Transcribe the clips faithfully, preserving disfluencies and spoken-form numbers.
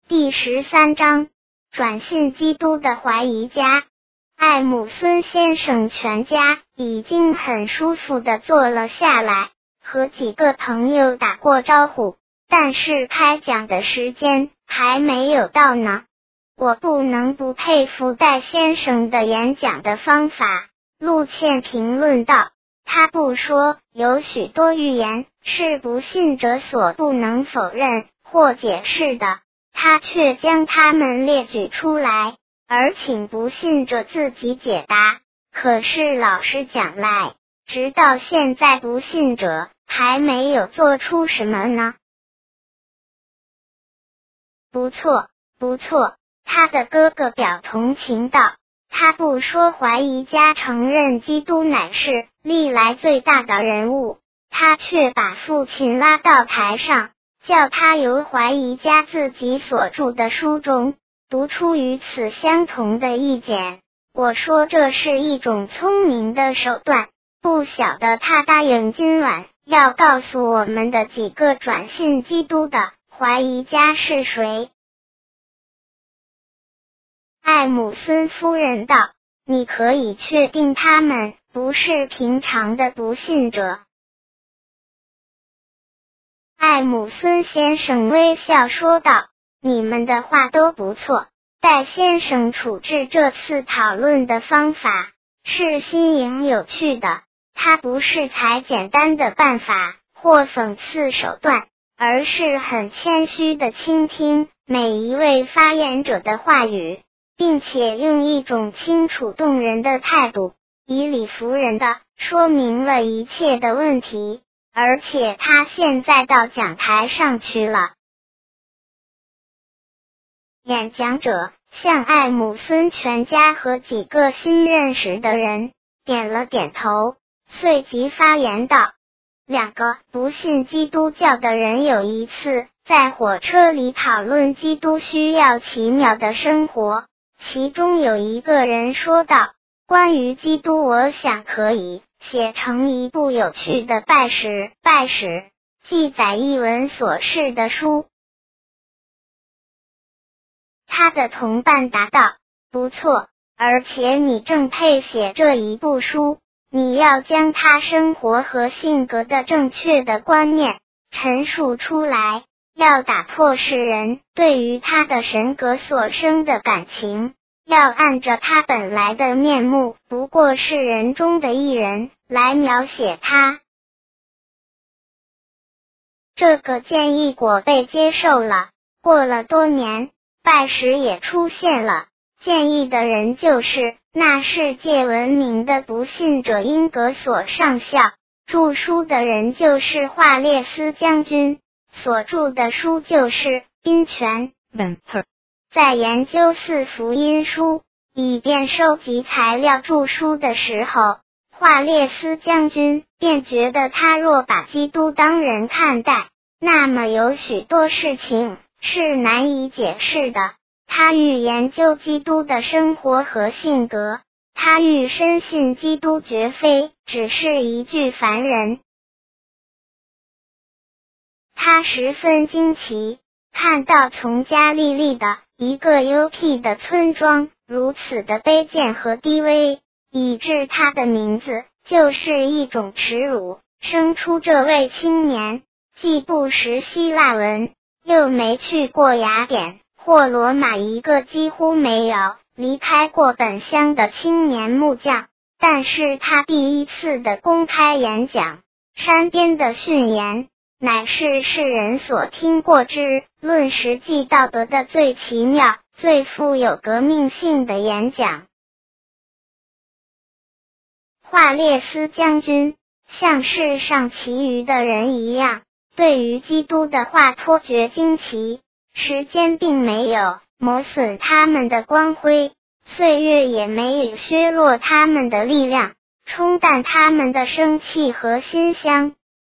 第十三章，转信基督的怀疑家。艾姆孙先生全家已经很舒服地坐了下来，和几个朋友打过招呼，但是开讲的时间还没有到呢。我不能不佩服戴先生的演讲的方法。陆倩评论道，他不说有许多预言是不信者所不能否认或解释的，他却将它们列举出来，而请不信者自己解答。可是老实讲来，直到现在不信者还没有做出什么呢？不错，不错，他的哥哥表同情道，他不说怀疑家承认基督乃是历来最大的人物，他却把父亲拉到台上，叫他由怀疑家自己所著的书中读出与此相同的意见。我说这是一种聪明的手段，不晓得他答应今晚要告诉我们的几个转信基督的怀疑家是谁。艾姆孙夫人道，你可以确定他们不是平常的不信者。艾姆孙先生微笑说道，你们的话都不错，戴先生处置这次讨论的方法是新颖有趣的，他不是采简单的办法或讽刺手段，而是很谦虚地倾听每一位发言者的话语，并且用一种清楚动人的态度，以理服人地说明了一切的问题。而且他现在到讲台上去了。演讲者向艾姆孙全家和几个新认识的人点了点头，随即发言道，两个不信基督教的人有一次在火车里讨论基督需要奇妙的生活，其中有一个人说道，关于基督我想可以写成一部有趣的拜史拜史记载一文所示的书。他的同伴答道，不错，而且你正配写这一部书，你要将他生活和性格的正确的观念陈述出来，要打破世人对于他的神格所生的感情，要按着他本来的面目，不过是人中的一人来描写他。这个建议果被接受了。过了多年，拜史也出现了，建议的人就是那世界闻名的不信者英格索上校，著书的人就是华列斯将军，所著的书就是宾泉 Venter。在研究四福音书以便收集材料著书的时候，华列斯将军便觉得他若把基督当人看待，那么有许多事情是难以解释的。他愈研究基督的生活和性格，他愈深信基督绝非只是一具凡人。他十分惊奇，看到从加利利的一个幽僻的村庄如此的卑贱和低微，以致他的名字就是一种耻辱，生出这位青年既不识希腊文，又没去过雅典或罗马，一个几乎没有离开过本乡的青年木匠，但是他第一次的公开演讲，山边的训言，乃是世人所听过之论实际道德的最奇妙、最富有革命性的演讲。华列斯将军像世上其余的人一样，对于基督的话颇觉惊奇，时间并没有磨损他们的光辉，岁月也没有削弱他们的力量，冲淡他们的生气和馨香。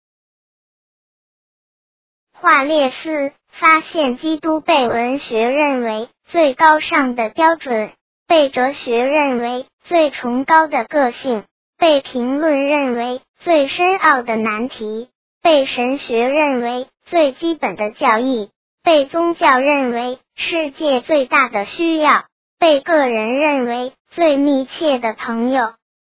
华列斯发现基督被文学认为最高尚的标准，被哲学认为最崇高的个性，被评论认为最深奥的难题，被神学认为最基本的教义， 被宗教认为世界最大的需要，被个人认为最密切的朋友。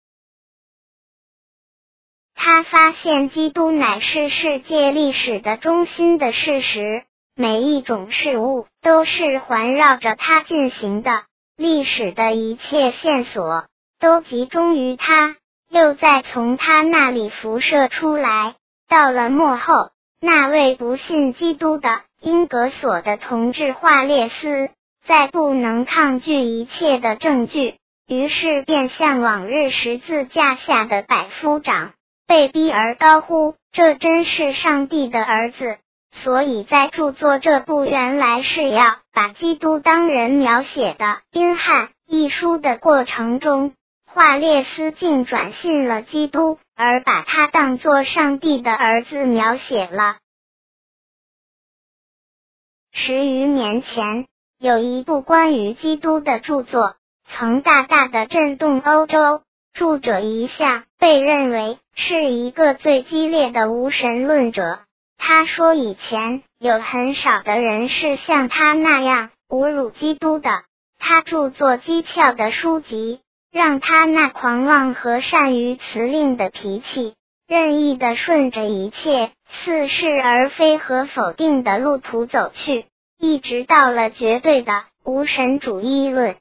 他发现基督乃是世界历史的中心的事实，每一种事物都是环绕着他进行的，历史的一切线索都集中于他，又再从他那里辐射出来。到了末后，那位不信基督的英格索的同志华列斯，再不能抗拒一切的证据，于是便像往日十字架下的百夫长，被逼而高呼，这真是上帝的儿子。所以在著作这部原来是要把基督当人描写的《宾汉》一书的过程中，华列斯竟转信了基督，而把他当作上帝的儿子描写了。十余年前，有一部关于基督的著作，曾大大的震动欧洲，著者一向被认为是一个最激烈的无神论者。他说以前有很少的人是像他那样侮辱基督的。他著作讥诮的书籍，让他那狂妄和善于辞令的脾气，任意的顺着一切似是而非和否定的路途走去，一直到了绝对的无神主义论。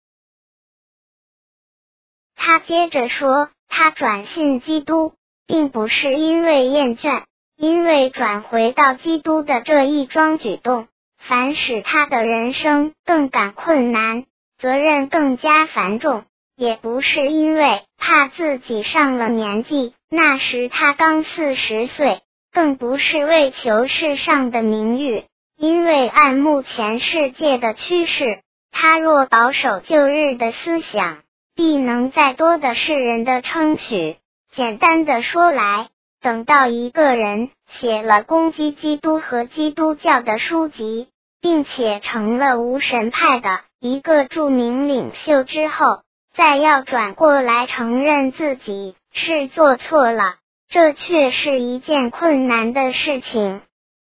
他接着说，他转信基督，并不是因为厌倦，因为转回到基督的这一桩举动，反使他的人生更感困难，责任更加繁重，也不是因为怕自己上了年纪，那时他刚四十岁，更不是为求世上的名誉，因为按目前世界的趋势，他若保守旧日的思想，必能再多的世人的称许。简单的说来，等到一个人写了攻击基督和基督教的书籍，并且成了无神派的一个著名领袖之后，再要转过来承认自己是做错了，这却是一件困难的事情。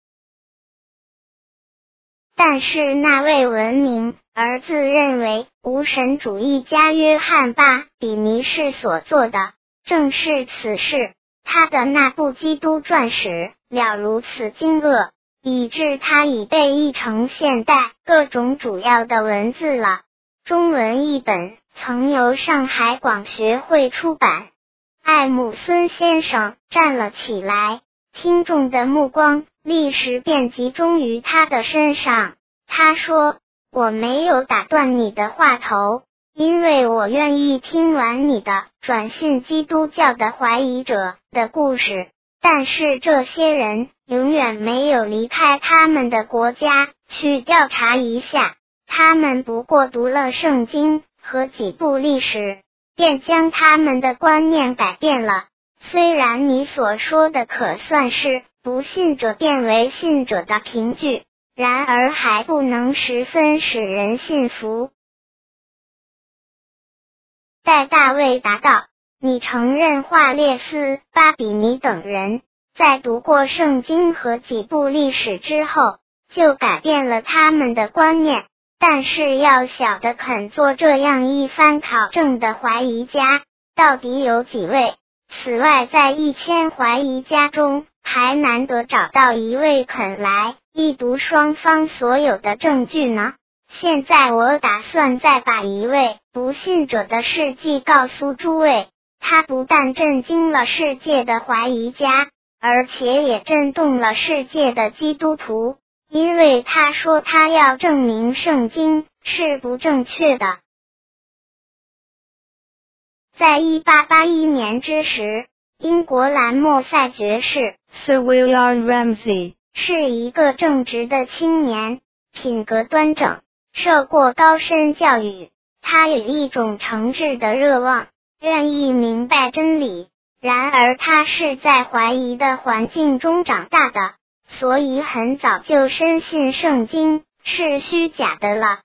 但是那位文明而自认为无神主义家约翰·巴比尼士所做的，正是此事。他的那部基督传史了如此惊愕，以致他已被译成现代各种主要的文字了。中文译本曾由上海广学会出版。艾姆孙先生站了起来，听众的目光立时便集中于他的身上。他说，我没有打断你的话头，因为我愿意听完你的转信基督教的怀疑者的故事，但是这些人永远没有离开他们的国家去调查一下，他们不过读了圣经和几部历史，便将他们的观念改变了。虽然你所说的可算是不信者变为信者的凭据，然而还不能十分使人信服。待大卫答道，你承认华列斯、巴比尼等人在读过圣经和几部历史之后，就改变了他们的观念，但是要小的肯做这样一番考证的怀疑家，到底有几位？此外，在一千怀疑家中，还难得找到一位肯来一读双方所有的证据呢。现在我打算再把一位不信者的事迹告诉诸位，他不但震惊了世界的怀疑家，而且也震动了世界的基督徒，因为他说他要证明圣经是不正确的。在一八八一年之时，英国兰莫塞爵士 Sir William Ramsay 是一个正直的青年，品格端正，受过高深教育，他有一种诚挚的热望，愿意明白真理。然而他是在怀疑的环境中长大的，所以很早就深信圣经是虚假的了。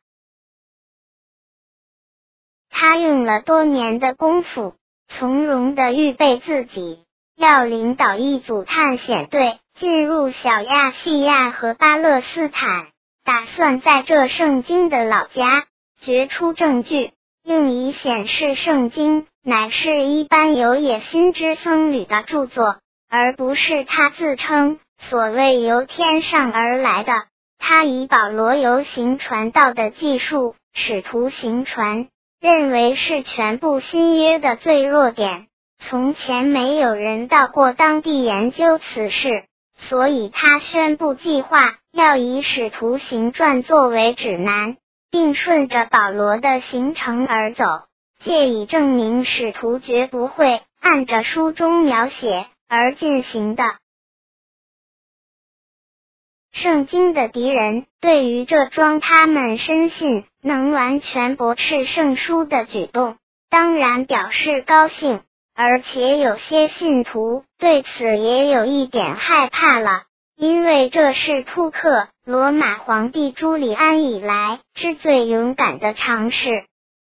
他用了多年的功夫，从容地预备自己，要领导一组探险队进入小亚细亚和巴勒斯坦， 打算在这圣经的老家掘出证据，用以显示圣经乃是一般有野心之僧侣的著作，而不是他自称所谓由天上而来的。他以保罗游行传道的技术，使徒行传，认为是全部新约的最弱点。从前没有人到过当地研究此事，所以他宣布计划要以使徒行传作为指南，并顺着保罗的行程而走，借以证明使徒绝不会按着书中描写而进行的。圣经的敌人对于这桩他们深信能完全驳斥圣书的举动，当然表示高兴，而且有些信徒对此也有一点害怕了，因为这是突克罗马皇帝朱利安以来之最勇敢的尝试。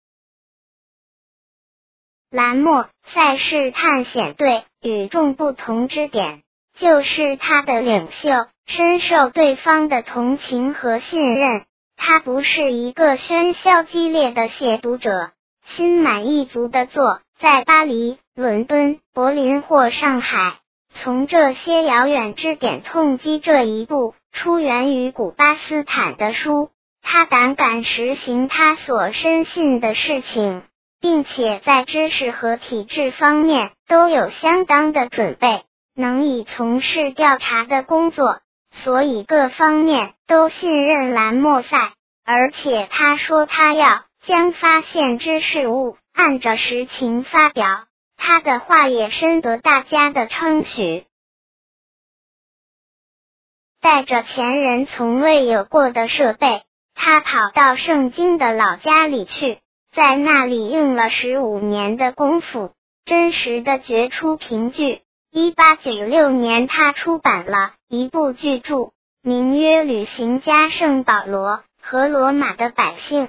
兰莫塞氏探险队与众不同之点，就是他的领袖深受对方的同情和信任，他不是一个喧嚣激烈的亵渎者，心满意足地坐在巴黎、伦敦、柏林或上海，从这些遥远之点痛击这一部出源于古巴斯坦的书。他胆敢实行他所深信的事情，并且在知识和体制方面都有相当的准备，能以从事调查的工作，所以各方面都信任兰莫塞，而且他说他要将发现之事物按着实情发表，他的话也深得大家的称许。带着前人从未有过的设备，他跑到圣经的老家里去，在那里用了十五年的功夫，真实的掘出凭据。一八九六年他出版了一部巨著，名曰《旅行家圣保罗和罗马的百姓》。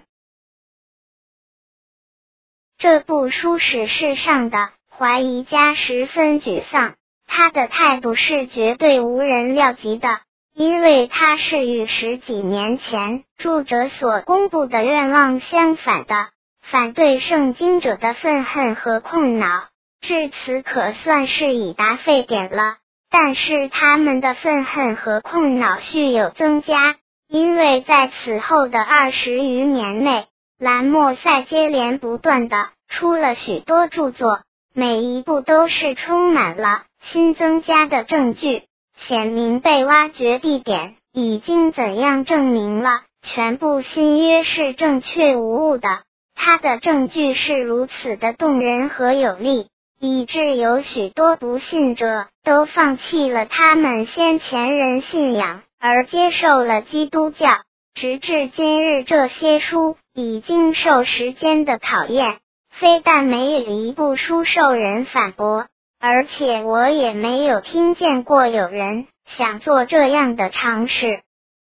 这部书使世上的怀疑家十分沮丧，他的态度是绝对无人料及的，因为他是与十几年前著者所公布的愿望相反的，反对圣经者的愤恨和控恼，至此可算是已达沸点了。但是他们的愤恨和控恼续有增加，因为在此后的二十余年内，兰莫塞接连不断地出了许多著作，每一部都是充满了新增加的证据，显明被挖掘地点已经怎样证明了全部新约是正确无误的。他的证据是如此的动人和有力，以致有许多不信者都放弃了他们先前人信仰，而接受了基督教。直至今日，这些书已经受时间的考验，非但没有一部书受人反驳，而且我也没有听见过有人想做这样的尝试。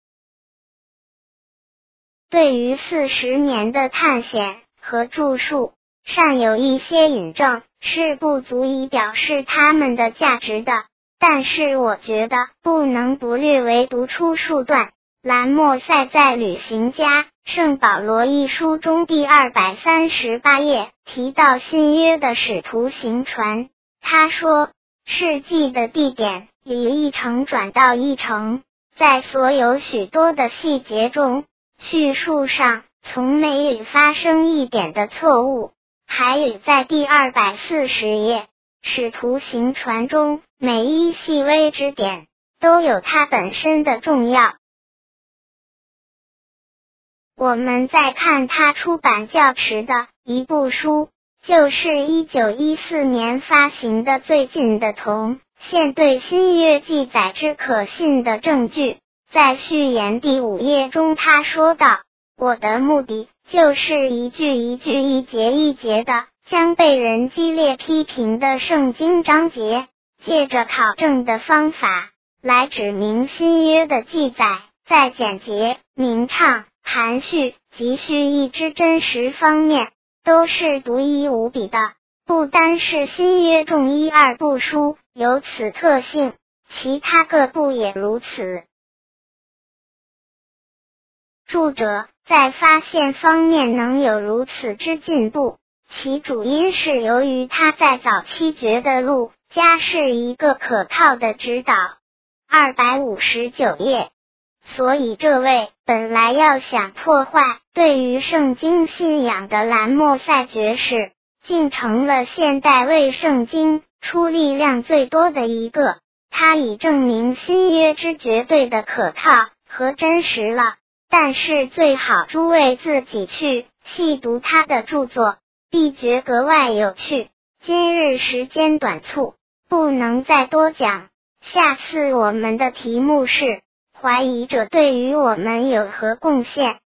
对于四十年的探险和著述，尚有一些引证是不足以表示他们的价值的，但是我觉得不能不略为读出数段。兰莫塞在《旅行家圣保罗》一书中第二百三十八页提到新约的使徒行传，他说，事迹的地点由一城转到一城，在所有许多的细节中，叙述上从没有发生一点的错误。还有在第二百四十页，使徒行传中每一细微之点都有它本身的重要。我们再看他出版较迟的一部书，就是一九一四年发行的最近的同现对新约记载之可信的证据。在序言第五页中他说道，我的目的就是一句一句一节一节的将被人激烈批评的圣经章节，借着考证的方法来指明新约的记载在简洁、明畅、含蓄及蓄意之真实方面都是独一无比的。不单是新约众一二部书有此特性，其他各部也如此。 著者在发现方面能有如此之进步，其主因是由于他在早期觉得路加是一个可靠的指导。二百五十九页。所以这位本来要想破坏对于圣经信仰的兰莫塞爵士，竟成了现代为圣经出力量最多的一个。他已证明新约之绝对的可靠和真实了，但是最好诸位自己去细读他的著作，必觉格外有趣。今日时间短促，不能再多讲。下次我们的题目是怀疑者对于我们有何贡献。